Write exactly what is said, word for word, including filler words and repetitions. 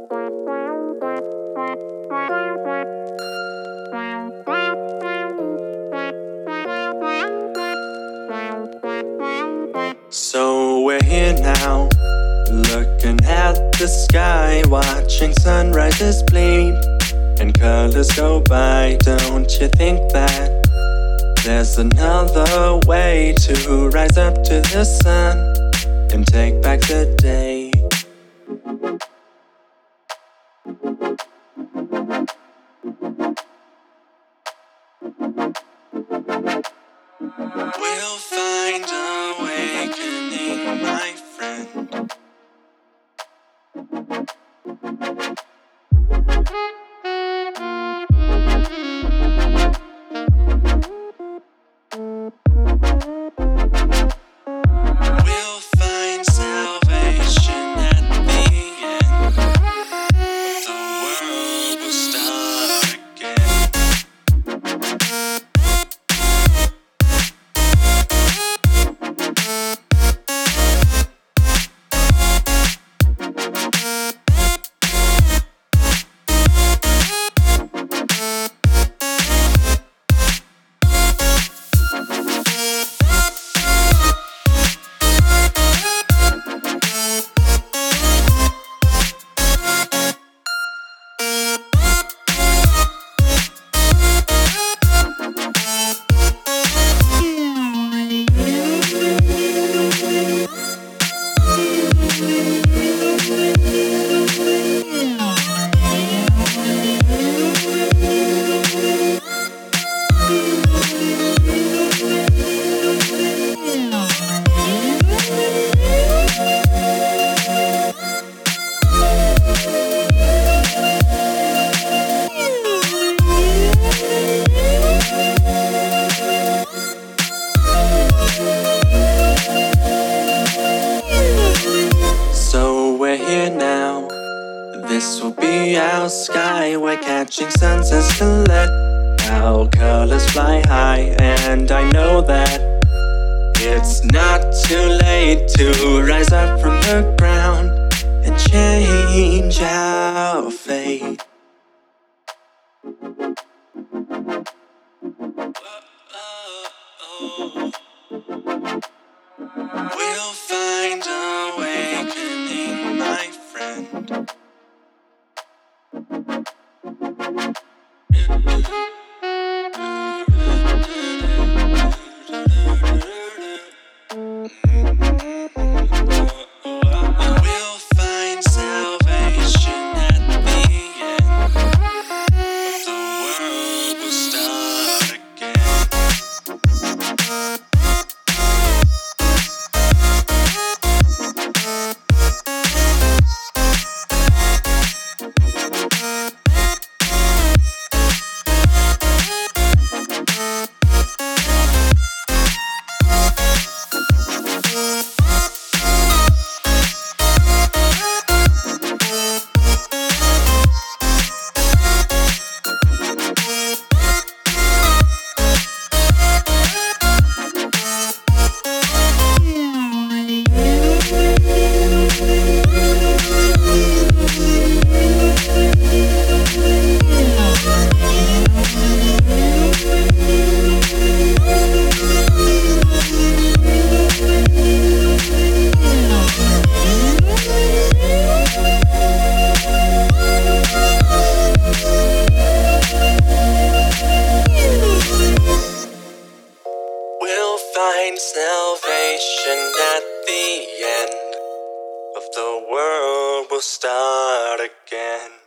So we're here now, looking at the sky, watching sunrises bleed and colors go by. Don't you think that there's another way to rise up to the sun and take back the day? We'll find awakening, my friend. We'll find salvation at the end. The world will start again. So we're here now. This will be our sky. We're catching sunsets to let our colors fly high. And I know that it's not too late to rise up from the ground and change our fate. We'll find awakening, my friend. We'll find salvation at the end. The world will start again. We'll find salvation at the end of the world will start again.